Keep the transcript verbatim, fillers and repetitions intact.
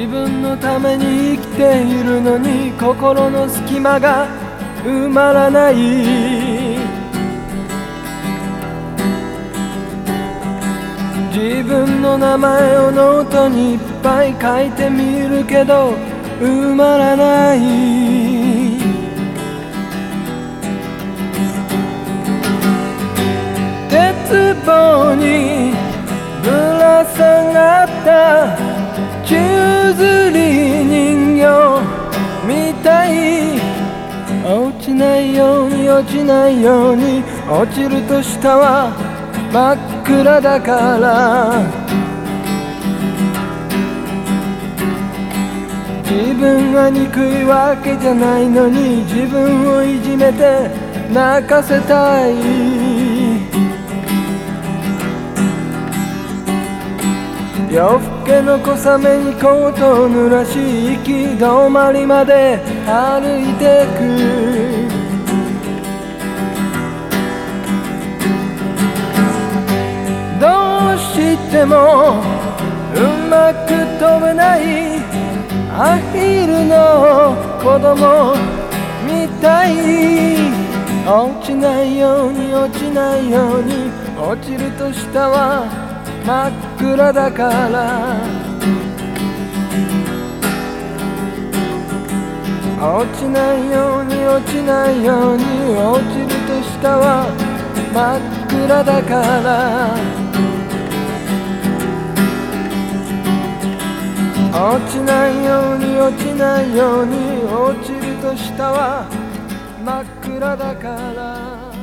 分のために生きているのに心の隙間が埋まらない。自分の名前をノートにいっぱい書いてみるけど埋まらない。鉄棒にぶら下がった宙吊り人形みたい。落ちないように落ちないように落ちると下は真っ暗だから。自分が憎いわけじゃないのに自分をいじめて泣かせたい。夜更けの小雨にコートを濡らし行き止まりまで歩いてく。どうしてもうまく飛べないアヒルの子供みたい。落ちないように落ちないように落ちると下は真っ暗だから。落ちないように落ちないように落ちると下は真っ暗だから。落ちないように落ちないように落ちると下は真っ暗だから。